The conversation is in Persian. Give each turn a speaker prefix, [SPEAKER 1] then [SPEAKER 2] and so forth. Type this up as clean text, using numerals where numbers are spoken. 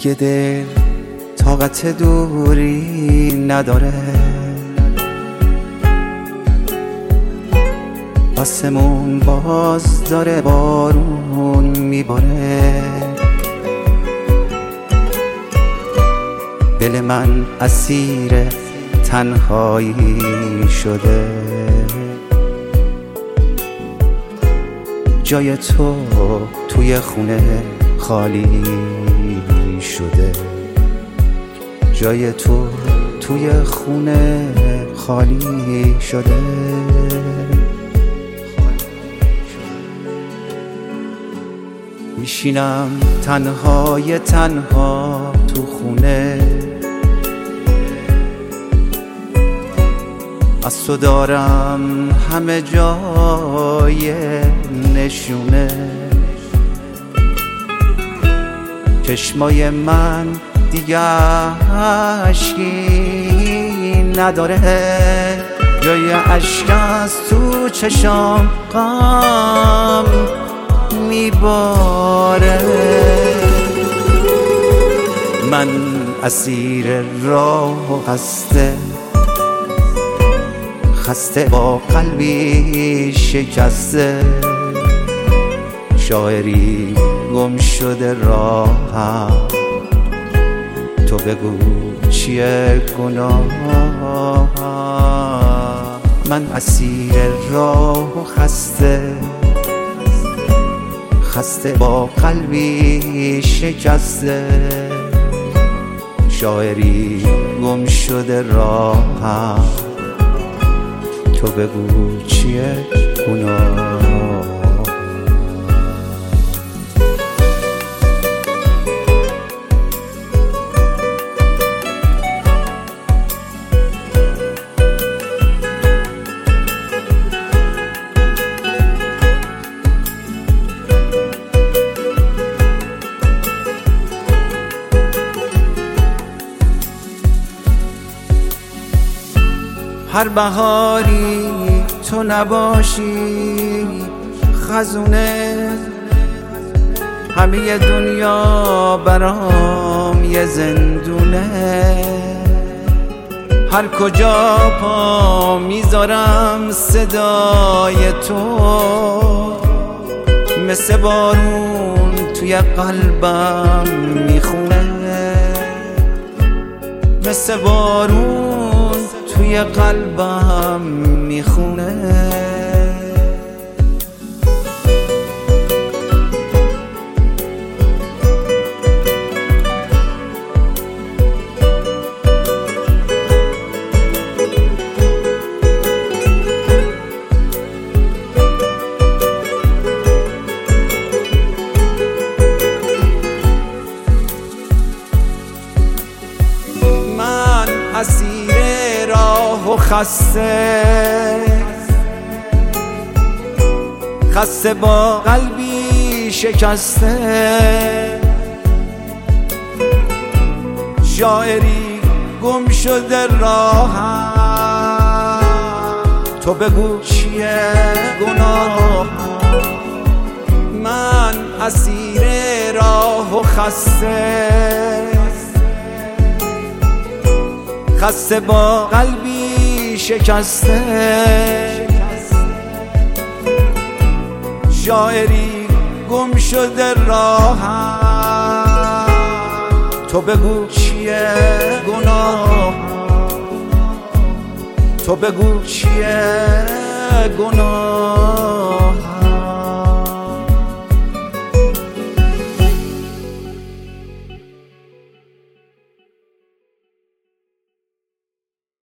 [SPEAKER 1] دیگه دل طاقت دوری نداره، آسمون باز داره بارون میباره، دل من اسیر تنهایی شده، جای تو توی خونه خالی شده، جای تو توی خونه خالی شده. میشینم تنهای تنها تو خونه، از تو دارم همه جای نشونه، چشمای من دیگه اشکی نداره، جای اشک از تو چشام غم میباره، من اسیر راه و خسته با قلبی شکسته، شاعری گم شده راهم، تو بگو چیه گناه، من اسیر راه و خسته با قلبی شکسته، شاعری گم شده راهم، تو بگو چیه گناه. هر بهاری تو نباشی خزونه، همه دنیا برام یه زندونه، هر کجا پا میذارم صدای تو، مثل بارون توی قلبم میخونه، مثل بارون توی قلبم میخونه. من اسیر راه و خسته با قلبی شکسته، شاعری گم شده راهم، تو بگو چیه گناه، من اسیر راه و خسته با قلبی شکسته، شاعری گم شده راهم، تو بگو چیه گناه، تو بگو چیه گناه.